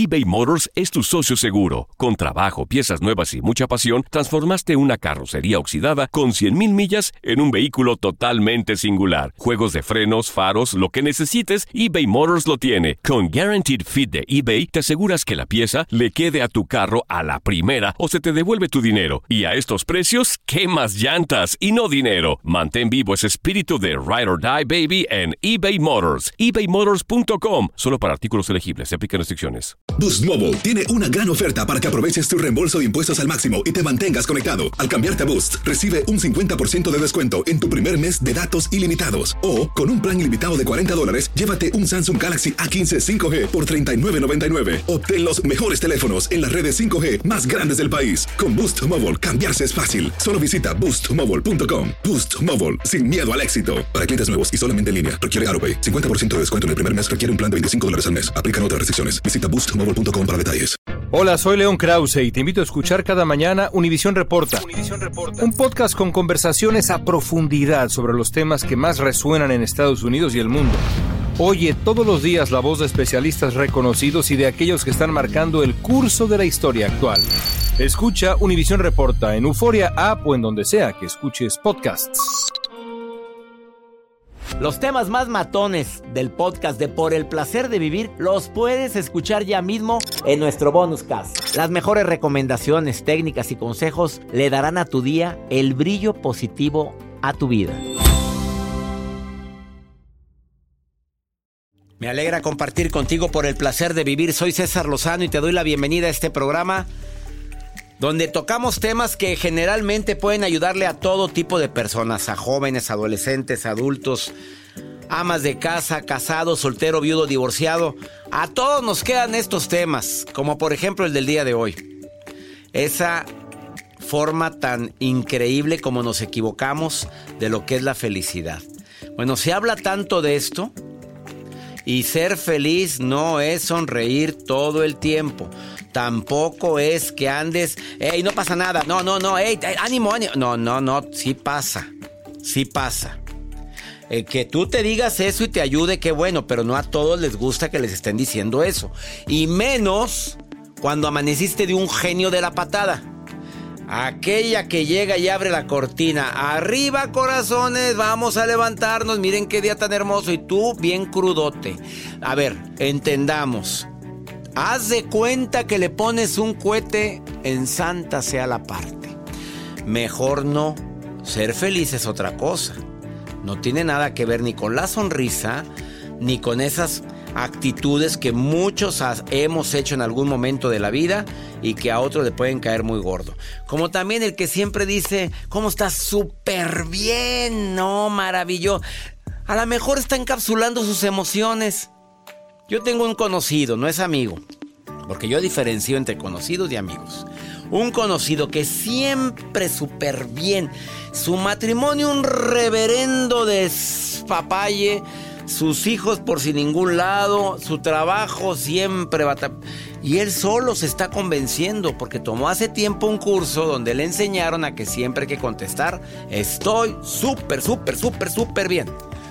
eBay Motors es tu socio seguro. Con trabajo, piezas nuevas y mucha pasión, transformaste una carrocería oxidada con 100,000 millas en un vehículo totalmente singular. Juegos de frenos, faros, lo que necesites, eBay Motors lo tiene. Con Guaranteed Fit de eBay, te aseguras que la pieza le quede a tu carro a la primera o se te devuelve tu dinero. Y a estos precios, ¿quemas llantas y no dinero? Mantén vivo ese espíritu de Ride or Die, baby, en eBay Motors. ebaymotors.com. Solo para artículos elegibles. Se aplican restricciones. Boost Mobile tiene una gran oferta para que aproveches tu reembolso de impuestos al máximo y te mantengas conectado. Al cambiarte a Boost, recibe un 50% de descuento en tu primer mes de datos ilimitados. O, con un plan ilimitado de $40, llévate un Samsung Galaxy A15 5G por $39.99. Obtén los mejores teléfonos en las redes 5G más grandes del país. Con Boost Mobile, cambiarse es fácil. Solo visita boostmobile.com. Boost Mobile, sin miedo al éxito. Para clientes nuevos y solamente en línea, requiere AutoPay. 50% de descuento en el primer mes requiere un plan de $25 al mes. Aplican otras restricciones. Visita boostmobile.com para detalles. Hola, soy León Krause y te invito a escuchar cada mañana Univisión Reporta. Un podcast con conversaciones a profundidad sobre los temas que más resuenan en Estados Unidos y el mundo. Oye todos los días la voz de especialistas reconocidos y de aquellos que están marcando el curso de la historia actual. Escucha Univisión Reporta en Euforia App o en donde sea que escuches podcasts. Los temas más matones del podcast de Por el Placer de Vivir los puedes escuchar ya mismo en nuestro bonus cast. Las mejores recomendaciones, técnicas y consejos le darán a tu día el brillo positivo a tu vida. Me alegra compartir contigo Por el Placer de Vivir. Soy César Lozano y te doy la bienvenida a este programa donde tocamos temas que generalmente pueden ayudarle a todo tipo de personas, a jóvenes, adolescentes, adultos, amas de casa, casado, soltero, viudo, divorciado. A todos nos quedan estos temas, como por ejemplo el del día de hoy. Esa forma tan increíble como nos equivocamos de lo que es la felicidad. Bueno, se habla tanto de esto y ser feliz no es sonreír todo el tiempo. Tampoco es que andes, ¡ey, no pasa nada! No, ¡ey, ánimo! No, sí pasa. Que tú te digas eso y te ayude, qué bueno, pero no a todos les gusta que les estén diciendo eso. Y menos cuando amaneciste de un genio de la patada. Aquella que llega y abre la cortina. ¡Arriba, corazones! Vamos a levantarnos. Miren qué día tan hermoso. Y tú bien crudote. A ver, entendamos. Haz de cuenta que le pones un cohete en santa sea la parte. Mejor no. Ser feliz es otra cosa. No tiene nada que ver ni con la sonrisa, ni con esas actitudes que muchos hemos hecho en algún momento de la vida y que a otros le pueden caer muy gordo. Como también el que siempre dice, ¿cómo estás? Súper bien, no, maravilloso. A lo mejor está encapsulando sus emociones. Yo tengo un conocido, no es amigo, porque yo diferencio entre conocidos y amigos. Un conocido que siempre súper bien. Su matrimonio un reverendo despapalle. Sus hijos por sin ningún lado. Su trabajo siempre y él solo se está convenciendo porque tomó hace tiempo un curso donde le enseñaron a que siempre hay que contestar estoy súper bien.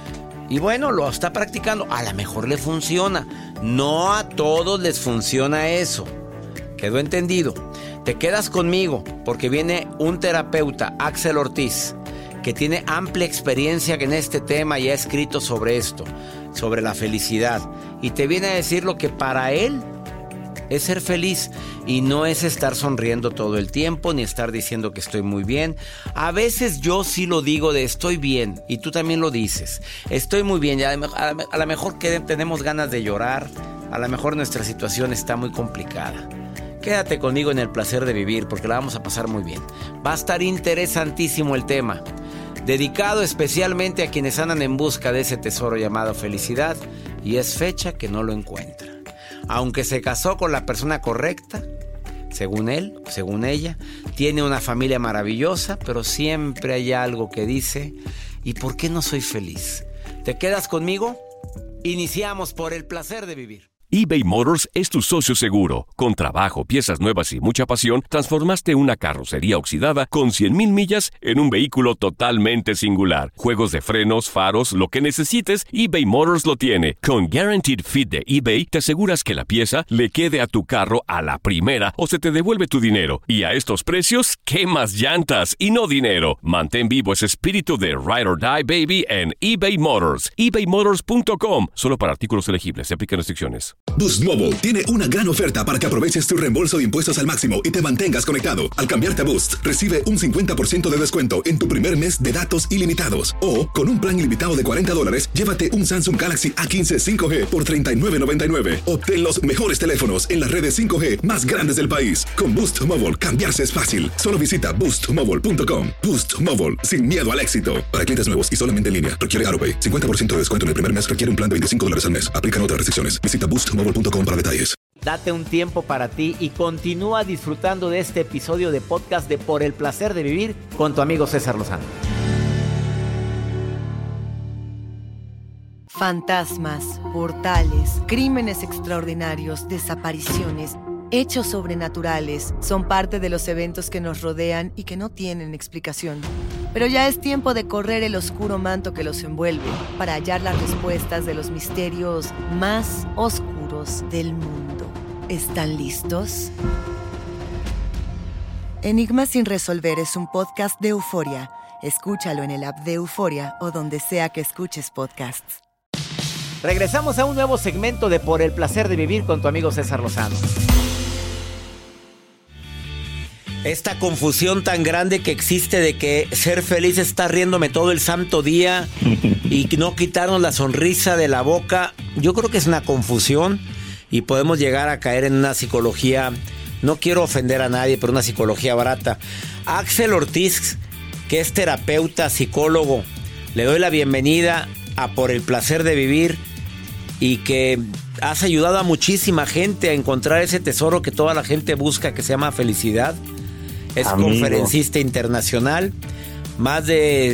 Y bueno, lo está practicando. A lo mejor le funciona. No a todos les funciona eso. ¿Quedó entendido? Te quedas conmigo porque viene un terapeuta, Axel Ortiz, que tiene amplia experiencia en este tema y ha escrito sobre esto, sobre la felicidad. Y te viene a decir lo que para él es ser feliz y no es estar sonriendo todo el tiempo ni estar diciendo que estoy muy bien. A veces yo sí lo digo de estoy bien y tú también lo dices. Estoy muy bien y a lo mejor que tenemos ganas de llorar, a lo mejor nuestra situación está muy complicada. Quédate conmigo en el placer de vivir porque la vamos a pasar muy bien. Va a estar interesantísimo el tema, dedicado especialmente a quienes andan en busca de ese tesoro llamado felicidad y es fecha que no lo encuentra. Aunque se casó con la persona correcta, según él, según ella, tiene una familia maravillosa, pero siempre hay algo que dice, ¿y por qué no soy feliz? ¿Te quedas conmigo? Iniciamos Por el Placer de Vivir. eBay Motors es tu socio seguro. Con trabajo, piezas nuevas y mucha pasión, transformaste una carrocería oxidada con 100,000 millas en un vehículo totalmente singular. Juegos de frenos, faros, lo que necesites, eBay Motors lo tiene. Con Guaranteed Fit de eBay, te aseguras que la pieza le quede a tu carro a la primera o se te devuelve tu dinero. Y a estos precios, ¿qué más llantas y no dinero? Mantén vivo ese espíritu de Ride or Die, baby, en eBay Motors. ebaymotors.com. Solo para artículos elegibles. Se aplican restricciones. Boost Mobile tiene una gran oferta para que aproveches tu reembolso de impuestos al máximo y te mantengas conectado. Al cambiarte a Boost, recibe un 50% de descuento en tu primer mes de datos ilimitados. O, con un plan ilimitado de $40, llévate un Samsung Galaxy A15 5G por $39.99. Obtén los mejores teléfonos en las redes 5G más grandes del país. Con Boost Mobile, cambiarse es fácil. Solo visita boostmobile.com. Boost Mobile, sin miedo al éxito. Para clientes nuevos y solamente en línea, requiere AutoPay. 50% de descuento en el primer mes requiere un plan de $25 al mes. Aplican otras restricciones. Visita boostmobile.com para detalles. Date un tiempo para ti y continúa disfrutando de este episodio de podcast de Por el Placer de Vivir con tu amigo César Lozano. Fantasmas, portales, crímenes extraordinarios, desapariciones, hechos sobrenaturales son parte de los eventos que nos rodean y que no tienen explicación. Pero ya es tiempo de correr el oscuro manto que los envuelve para hallar las respuestas de los misterios más oscuros del mundo. ¿Están listos? Enigma sin resolver es un podcast de Euforia. Escúchalo en el app de Euforia o donde sea que escuches podcasts. Regresamos a un nuevo segmento de Por el Placer de Vivir con tu amigo César Lozano. Esta confusión tan grande que existe de que ser feliz es estar riéndome todo el santo día y no quitarnos la sonrisa de la boca, yo creo que es una confusión y podemos llegar a caer en una psicología, no quiero ofender a nadie, pero una psicología barata. Axel Ortiz, que es terapeuta, psicólogo, le doy la bienvenida a Por el Placer de Vivir y que has ayudado a muchísima gente a encontrar ese tesoro que toda la gente busca, que se llama felicidad. Es conferencista internacional, más de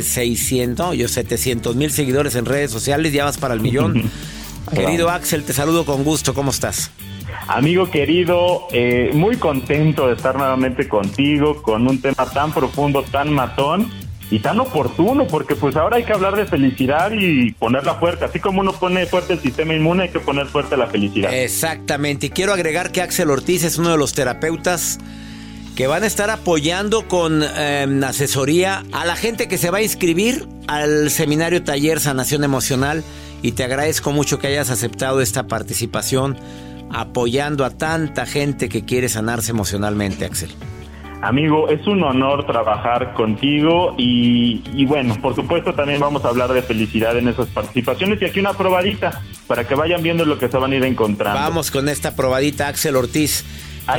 700,000 seguidores en redes sociales, ya vas para el 1,000,000. Querido Axel, te saludo con gusto, ¿cómo estás? Amigo querido, muy contento de estar nuevamente contigo con un tema tan profundo, tan matón y tan oportuno, porque pues ahora hay que hablar de felicidad y ponerla fuerte. Así como uno pone fuerte el sistema inmune, hay que poner fuerte la felicidad. Exactamente, y quiero agregar que Axel Ortiz es uno de los terapeutas que van a estar apoyando con asesoría a la gente que se va a inscribir al seminario taller Sanación Emocional, y te agradezco mucho que hayas aceptado esta participación apoyando a tanta gente que quiere sanarse emocionalmente, Axel. Amigo, es un honor trabajar contigo y bueno, por supuesto también vamos a hablar de felicidad en esas participaciones, y aquí una probadita para que vayan viendo lo que se van a ir encontrando. Vamos con esta probadita, Axel Ortiz. Hay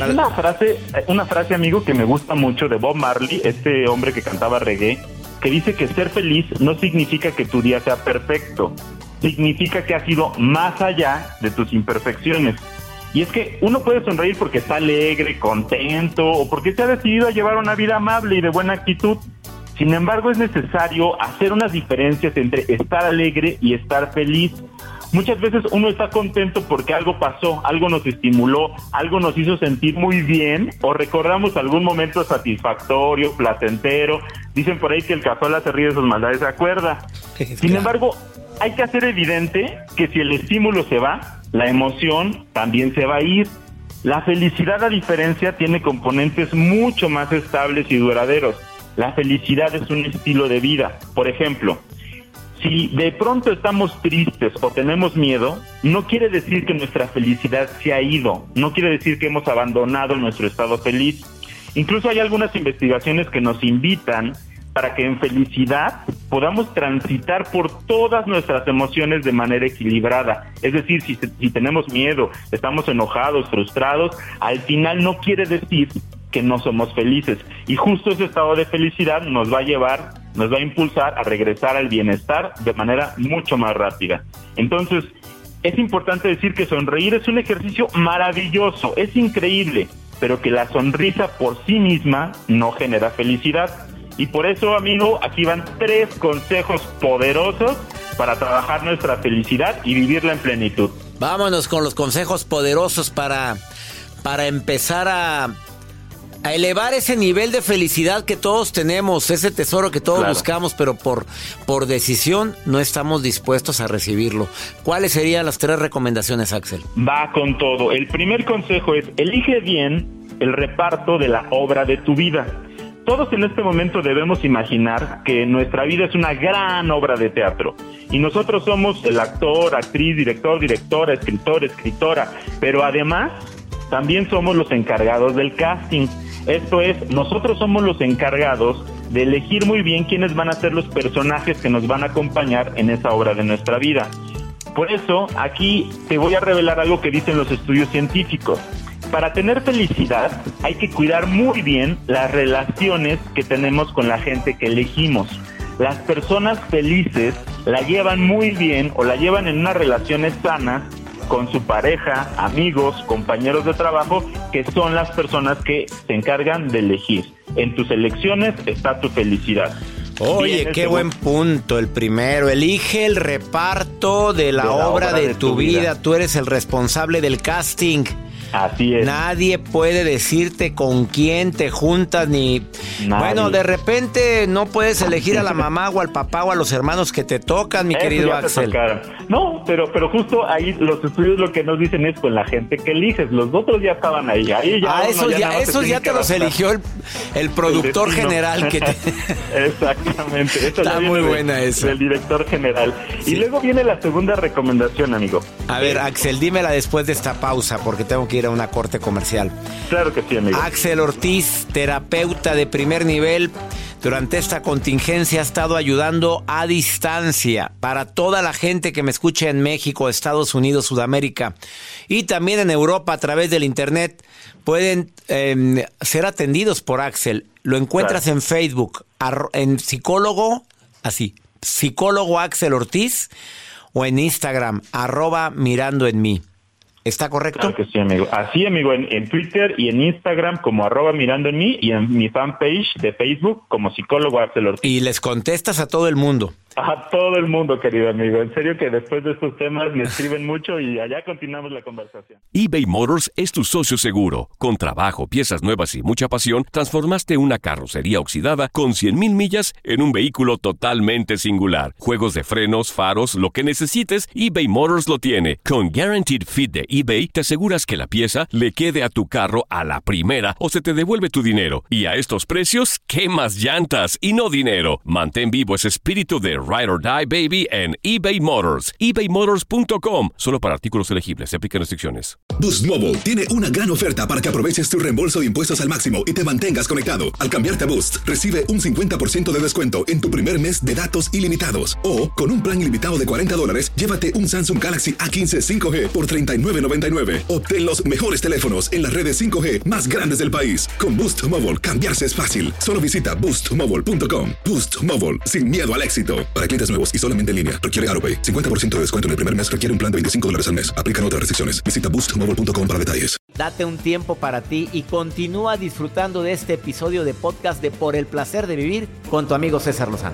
una frase, amigo, que me gusta mucho de Bob Marley, este hombre que cantaba reggae, que dice que ser feliz no significa que tu día sea perfecto, significa que has ido más allá de tus imperfecciones. Y es que uno puede sonreír porque está alegre, contento, o porque se ha decidido a llevar una vida amable y de buena actitud. Sin embargo, es necesario hacer unas diferencias entre estar alegre y estar feliz. Muchas veces uno está contento porque algo pasó, algo nos estimuló, algo nos hizo sentir muy bien, o recordamos algún momento satisfactorio, placentero. Dicen por ahí que el cazuela se ríe de sus maldades, ¿se acuerda? Sin embargo, hay que hacer evidente que si el estímulo se va, la emoción también se va a ir. La felicidad, a diferencia, tiene componentes mucho más estables y duraderos. La felicidad es un estilo de vida. Por ejemplo, si de pronto estamos tristes o tenemos miedo, no quiere decir que nuestra felicidad se ha ido, no quiere decir que hemos abandonado nuestro estado feliz. Incluso hay algunas investigaciones que nos invitan para que en felicidad podamos transitar por todas nuestras emociones de manera equilibrada. Es decir, si tenemos miedo, estamos enojados, frustrados, al final no quiere decir que no somos felices. Y justo ese estado de felicidad nos va a impulsar a regresar al bienestar de manera mucho más rápida. Entonces, es importante decir que sonreír es un ejercicio maravilloso, es increíble, pero que la sonrisa por sí misma no genera felicidad. Y por eso, amigo, aquí van 3 consejos poderosos para trabajar nuestra felicidad y vivirla en plenitud. Vámonos con los consejos poderosos para empezar a elevar ese nivel de felicidad que todos tenemos, ese tesoro que todos buscamos, pero por decisión no estamos dispuestos a recibirlo. ¿Cuáles serían las 3 recomendaciones, Axel? Va con todo. El primer consejo es: elige bien el reparto de la obra de tu vida. Todos en este momento debemos imaginar que nuestra vida es una gran obra de teatro y nosotros somos el actor, actriz, director, directora, escritor, escritora, pero además también somos los encargados del casting. Esto es, nosotros somos los encargados de elegir muy bien quiénes van a ser los personajes que nos van a acompañar en esa obra de nuestra vida. Por eso, aquí te voy a revelar algo que dicen los estudios científicos. Para tener felicidad hay que cuidar muy bien las relaciones que tenemos con la gente que elegimos. Las personas felices la llevan muy bien o la llevan en unas relaciones sanas con su pareja, amigos, compañeros de trabajo, que son las personas que se encargan de elegir. En tus elecciones está tu felicidad. Oye, qué buen punto el primero. Elige el reparto de la obra de tu vida. Tú eres el responsable del casting. Así es. Nadie puede decirte con quién te juntas ni... Nadie. Bueno, de repente no puedes elegir a la mamá o al papá o a los hermanos que te tocan, mi querido Axel. No, pero justo ahí los estudios lo que nos dicen es con la gente que eliges. Los otros ya estaban ahí ya esos ya te los eligió el productor general que te... Exactamente. Está muy buena esa. El director general. Sí. Y luego viene la segunda recomendación, amigo. A ver, Axel, dímela después de esta pausa porque tengo que ir a una corte comercial. Claro que sí, amigo. Axel Ortiz, terapeuta de primer nivel, durante esta contingencia ha estado ayudando a distancia para toda la gente que me escucha en México, Estados Unidos, Sudamérica y también en Europa a través del internet. Pueden ser atendidos por Axel. Lo encuentras en Facebook, en psicólogo, así, psicólogo Axel Ortiz, o en Instagram, @mirando en mí. ¿Está correcto? Claro que sí, amigo. Así, amigo, en Twitter y en Instagram como @mirando en mí y en mi fanpage de Facebook como psicólogo Axel Ortiz. Y les contestas a todo el mundo. A todo el mundo, querido amigo. En serio que después de estos temas me escriben mucho y allá continuamos la conversación. eBay Motors es tu socio seguro. Con trabajo, piezas nuevas y mucha pasión, transformaste una carrocería oxidada con 100,000 millas en un vehículo totalmente singular. Juegos de frenos, faros, lo que necesites, eBay Motors lo tiene. Con Guaranteed Fit de eBay, te aseguras que la pieza le quede a tu carro a la primera o se te devuelve tu dinero. Y a estos precios, ¿qué más llantas y no dinero? Mantén vivo ese espíritu de Ride or Die, baby, en eBay Motors. ebaymotors.com. Solo para artículos elegibles. Se aplican restricciones. Boost Mobile tiene una gran oferta para que aproveches tu reembolso de impuestos al máximo y te mantengas conectado. Al cambiarte a Boost, recibe un 50% de descuento en tu primer mes de datos ilimitados. O, con un plan ilimitado de $40, llévate un Samsung Galaxy A15 5G por $39.99. Obtén los mejores teléfonos en las redes 5G más grandes del país. Con Boost Mobile, cambiarse es fácil. Solo visita boostmobile.com. Boost Mobile, sin miedo al éxito. Para clientes nuevos y solamente en línea, requiere AutoPay. 50% de descuento en el primer mes requiere un plan de $25 al mes. Aplican otras restricciones. Visita boostmobile.com para detalles. Date un tiempo para ti y continúa disfrutando de este episodio de podcast de Por el Placer de Vivir con tu amigo César Lozano.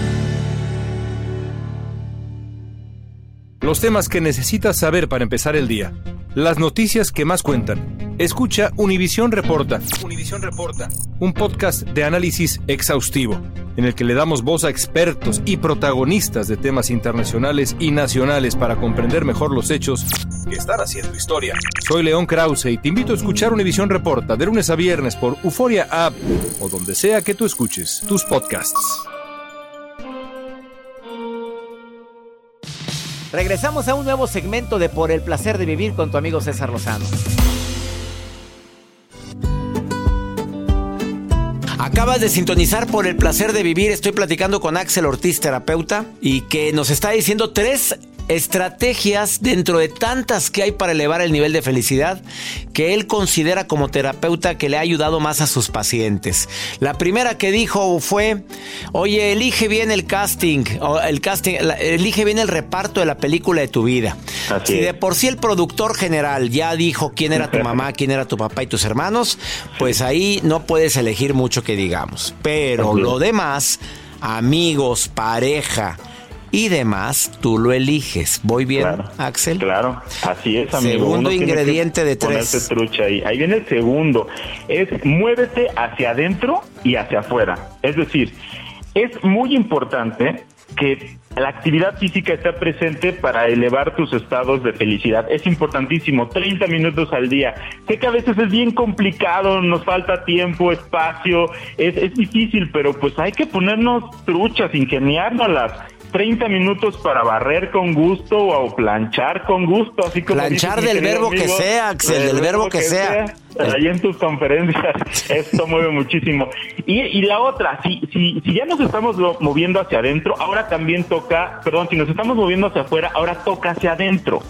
Los temas que necesitas saber para empezar el día. Las noticias que más cuentan. Escucha Univisión Reporta. Univisión Reporta. Un podcast de análisis exhaustivo, en el que le damos voz a expertos y protagonistas de temas internacionales y nacionales para comprender mejor los hechos que están haciendo historia. Soy León Krause y te invito a escuchar Univisión Reporta de lunes a viernes por Euforia App o donde sea que tú escuches tus podcasts. Regresamos a un nuevo segmento de Por el Placer de Vivir con tu amigo César Lozano. Acabas de sintonizar Por el Placer de Vivir. Estoy platicando con Axel Ortiz, terapeuta, y que nos está diciendo 3 estrategias dentro de tantas que hay para elevar el nivel de felicidad que él considera como terapeuta que le ha ayudado más a sus pacientes. La primera que dijo fue: oye, elige bien el casting, elige bien el reparto de la película de tu vida. Así si es. de por sí el productor general ya dijo quién era tu mamá, quién era tu papá y tus hermanos, pues ahí no puedes elegir mucho que digamos. Pero lo demás, amigos, pareja y demás, tú lo eliges. ¿Voy bien, Claro, Axel? Claro, así es, amigo. Segundo Uno tiene ingrediente que de 3. ponerse trucha ahí. Ahí viene el segundo. Es muévete hacia adentro y hacia afuera. Es decir, es muy importante que la actividad física esté presente para elevar tus estados de felicidad. Es importantísimo, 30 minutos al día. Sé que a veces es bien complicado, nos falta tiempo, espacio, es difícil, pero pues hay que ponernos truchas, ingeniárnoslas. 30 minutos para barrer con gusto o planchar con gusto, así como planchar del verbo que sea, Axel, del verbo que sea. Ahí en tus conferencias, esto mueve muchísimo. Y la otra, si ya nos estamos moviendo hacia adentro, ahora también toca, si nos estamos moviendo hacia afuera, ahora toca hacia adentro.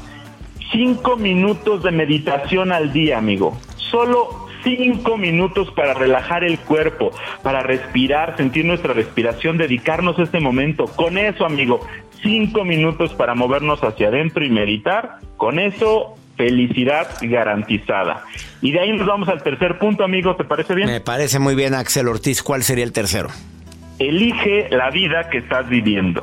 5 minutos de meditación al día, amigo. Solo 5 minutos para relajar el cuerpo, para respirar, sentir nuestra respiración, dedicarnos a este momento. Con eso, amigo, 5 minutos para movernos hacia adentro y meditar. Con eso, felicidad garantizada. Y de ahí nos vamos al tercer punto, amigo. ¿Te parece bien? Me parece muy bien, Axel Ortiz. ¿Cuál sería el tercero? Elige la vida que estás viviendo.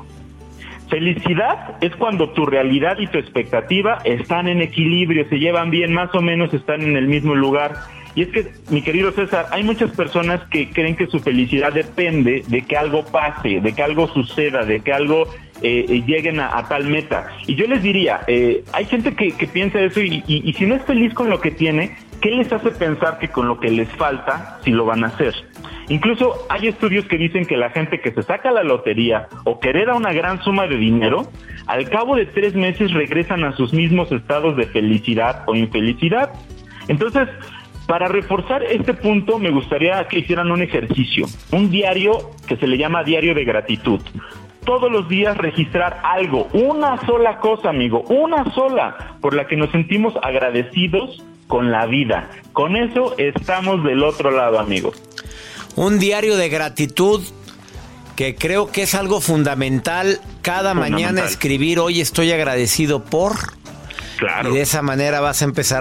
Felicidad es cuando tu realidad y tu expectativa están en equilibrio, se llevan bien, más o menos están en el mismo lugar. Y es que, mi querido César, hay muchas personas que creen que su felicidad depende de que algo pase, de que algo suceda, de que algo lleguen a tal meta. Y yo les diría, hay gente que piensa eso y si no es feliz con lo que tiene, ¿qué les hace pensar que con lo que les falta, si lo van a hacer? Incluso hay estudios que dicen que la gente que se saca la lotería o que hereda una gran suma de dinero, al cabo de 3 meses regresan a sus mismos estados de felicidad o infelicidad. Entonces, para reforzar este punto, me gustaría que hicieran un ejercicio, un diario que se le llama diario de gratitud. Todos los días registrar algo, una sola cosa, amigo, una sola, por la que nos sentimos agradecidos con la vida. Con eso estamos del otro lado, amigo. Un diario de gratitud que creo que es algo fundamental. Cada mañana escribir, hoy estoy agradecido por... Claro. Y de esa manera vas a empezar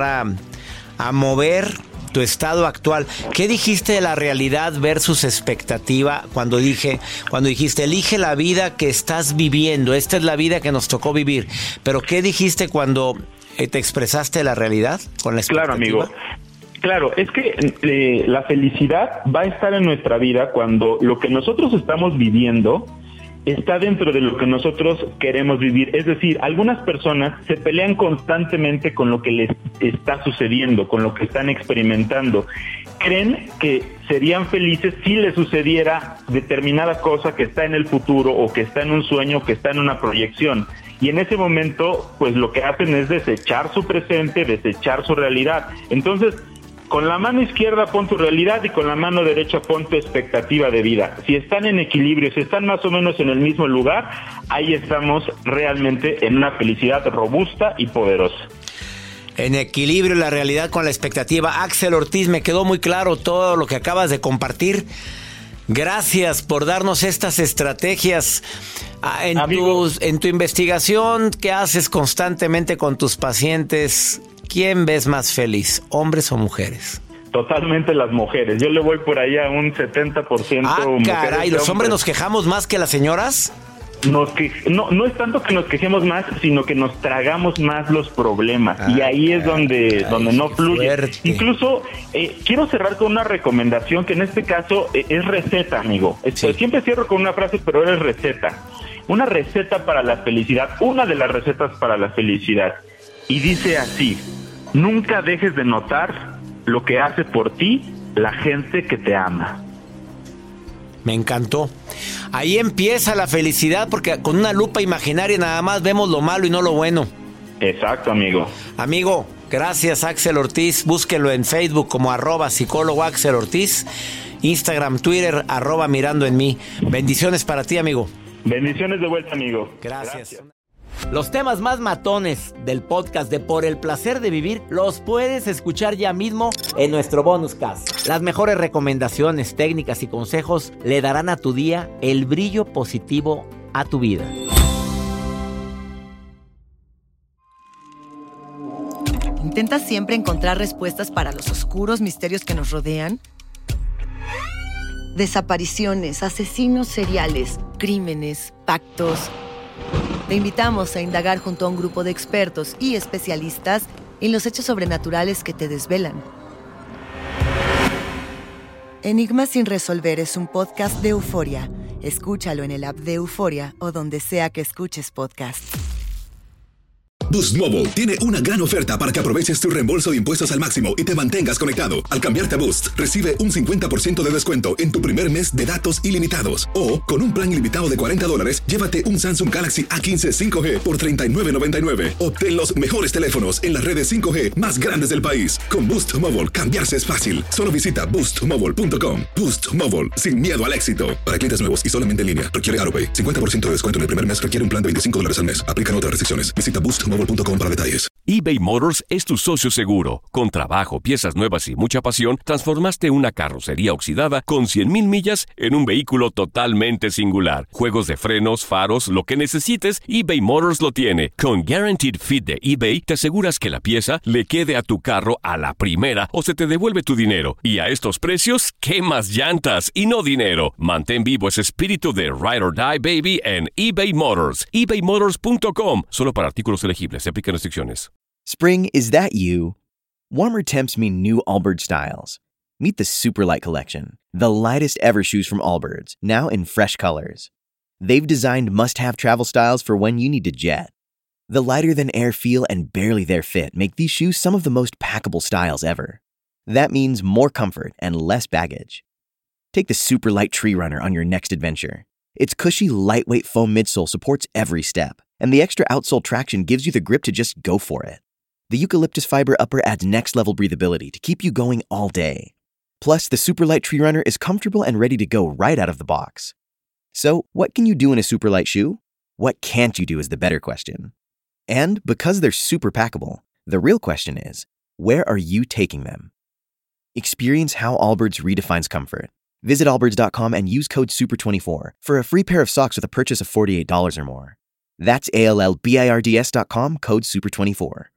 a mover tu estado actual. ¿Qué dijiste de la realidad versus expectativa cuando dijiste elige la vida que estás viviendo? Esta es la vida que nos tocó vivir. Pero ¿qué dijiste cuando te expresaste la realidad con la expectativa? Claro, amigo. Claro, es que la felicidad va a estar en nuestra vida cuando lo que nosotros estamos viviendo está dentro de lo que nosotros queremos vivir. Es decir, algunas personas se pelean constantemente con lo que les está sucediendo, con lo que están experimentando. Creen que serían felices si les sucediera determinada cosa que está en el futuro o que está en un sueño, que está en una proyección. Y en ese momento, pues lo que hacen es desechar su presente, desechar su realidad. Entonces, con la mano izquierda pon tu realidad y con la mano derecha pon tu expectativa de vida. Si están en equilibrio, si están más o menos en el mismo lugar, ahí estamos realmente en una felicidad robusta y poderosa. En equilibrio la realidad con la expectativa. Axel Ortiz, me quedó muy claro todo lo que acabas de compartir. Gracias por darnos estas estrategias en tu investigación que haces constantemente con tus pacientes. ¿Quién ves más feliz, hombres o mujeres? Totalmente las mujeres. Yo le voy por ahí a un 70%. Ah, caray, ¿los hombres nos quejamos más que las señoras? No es tanto que nos quejemos más, sino que nos tragamos más los problemas. Y ahí es donde no fluye. Fuerte. Incluso quiero cerrar con una recomendación que en este caso es receta, amigo. Sí. Siempre cierro con una frase, pero ahora es receta. Una receta para la felicidad, una de las recetas para la felicidad. Y dice así: nunca dejes de notar lo que hace por ti la gente que te ama. Me encantó. Ahí empieza la felicidad, porque con una lupa imaginaria nada más vemos lo malo y no lo bueno. Exacto, amigo. Amigo, gracias, Axel Ortiz. Búsquelo en Facebook como @psicólogo Axel Ortiz, Instagram, Twitter, @mirando en mí. Bendiciones para ti, amigo. Bendiciones de vuelta, amigo. Gracias. Los temas más matones del podcast de Por el Placer de Vivir los puedes escuchar ya mismo en nuestro bonus cast. Las mejores recomendaciones, técnicas y consejos le darán a tu día el brillo positivo a tu vida. ¿Intentas siempre encontrar respuestas para los oscuros misterios que nos rodean? Desapariciones, asesinos seriales, crímenes, pactos... Te invitamos a indagar junto a un grupo de expertos y especialistas en los hechos sobrenaturales que te desvelan. Enigma sin resolver es un podcast de Euforia. Escúchalo en el app de Euforia o donde sea que escuches podcasts. Boost Mobile tiene una gran oferta para que aproveches tu reembolso de impuestos al máximo y te mantengas conectado. Al cambiarte a Boost, recibe un 50% de descuento en tu primer mes de datos ilimitados. O, con un plan ilimitado de $40, llévate un Samsung Galaxy A15 5G por $39.99. Obtén los mejores teléfonos en las redes 5G más grandes del país. Con Boost Mobile, cambiarse es fácil. Solo visita boostmobile.com. Boost Mobile, sin miedo al éxito. Para clientes nuevos y solamente en línea, requiere AroPay. 50% de descuento en el primer mes requiere un plan de $25 al mes. Aplican otras restricciones. Visita boostmobile.com para detalles. eBay Motors es tu socio seguro. Con trabajo, piezas nuevas y mucha pasión, transformaste una carrocería oxidada con 100,000 millas en un vehículo totalmente singular. Juegos de frenos, faros, lo que necesites, eBay Motors lo tiene. Con Guaranteed Fit de eBay, te aseguras que la pieza le quede a tu carro a la primera o se te devuelve tu dinero. Y a estos precios, ¿qué más llantas y no dinero? Mantén vivo ese espíritu de Ride or Die, baby, en eBay Motors. ebaymotors.com. Solo para artículos elegibles. Se aplican restricciones. Spring, is that you? Warmer temps mean new Allbirds styles. Meet the Superlight Collection, the lightest ever shoes from Allbirds, now in fresh colors. They've designed must-have travel styles for when you need to jet. The lighter-than-air feel and barely-there fit make these shoes some of the most packable styles ever. That means more comfort and less baggage. Take the Superlight Tree Runner on your next adventure. Its cushy, lightweight foam midsole supports every step, and the extra outsole traction gives you the grip to just go for it. The eucalyptus fiber upper adds next-level breathability to keep you going all day. Plus, the Superlight Tree Runner is comfortable and ready to go right out of the box. So, what can you do in a Superlight shoe? What can't you do is the better question. And because they're super packable, the real question is, where are you taking them? Experience how Allbirds redefines comfort. Visit allbirds.com and use code SUPER24 for a free pair of socks with a purchase of $48 or more. That's ALLBIRDS.com, code SUPER24.